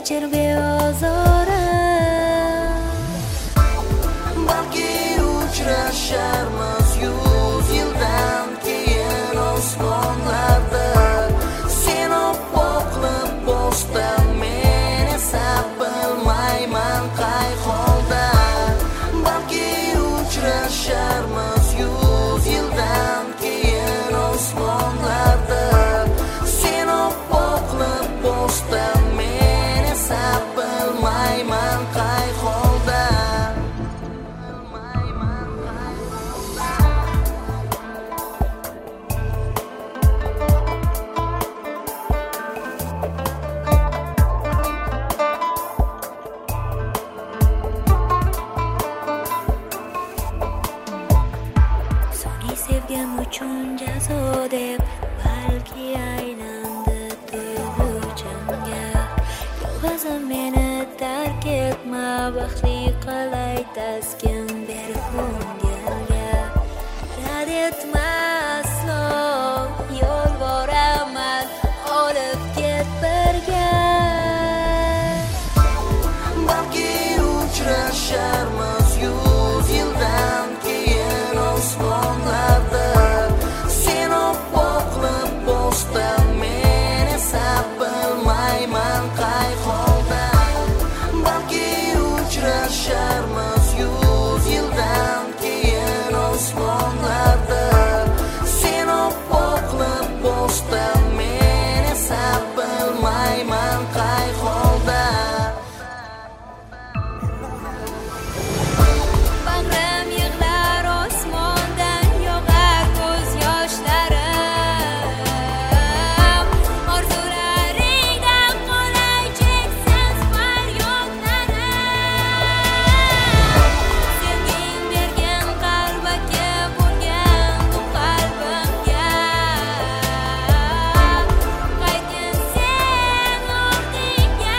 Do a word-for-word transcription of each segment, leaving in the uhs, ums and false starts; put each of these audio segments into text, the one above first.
kechir beozorim. Balki uchrasharmiz yuz yildan keyin osmonlarda. Sen oppoqlib bosdan, men esa bilmayman qay holda. Balki uchrasharmiz yuz yildan keyin osmonlarda. Sen oppoqlib bosdan, men esa bilmayman qay holda. Sevgim uchun jazo deb balki aylandi tuyg'uchamga. Yolg'izim meni tark etma, baxtli qilay taskin ber ko'ngilga. Rad etma aslo, yolvoraman, olib ket birga. Balki uchrasharmiz yuz yildan keyin osmonlarda. Sen oppoqlib bosdan, men esa bilmayman qay holda. Balki uchrasharmiz yuz yildan keyin osmonlarda. Sen oppoqlib bosdan, men esa bilmayman qay holda. Bag'rim yig'lar, osmondan yog'ar ko'z yoshlarim. Orzularingdan qolay cheksiz faryodlarim. Sevging bergan qalbga bo'lgan bu qalbimga. Qaytgin sen ortingga.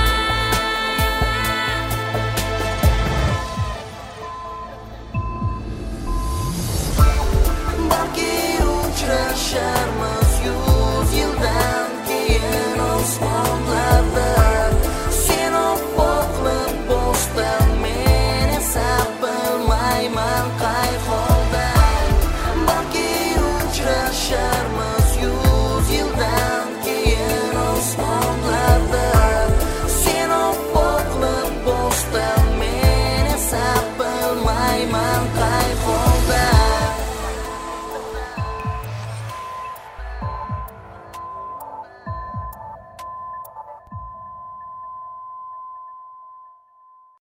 Balki uchrasharmiz yuz yildan keyin osmonlarda. Sen oppoqlib bosdan, men esa bilmayman qay holda. Balki uchrashar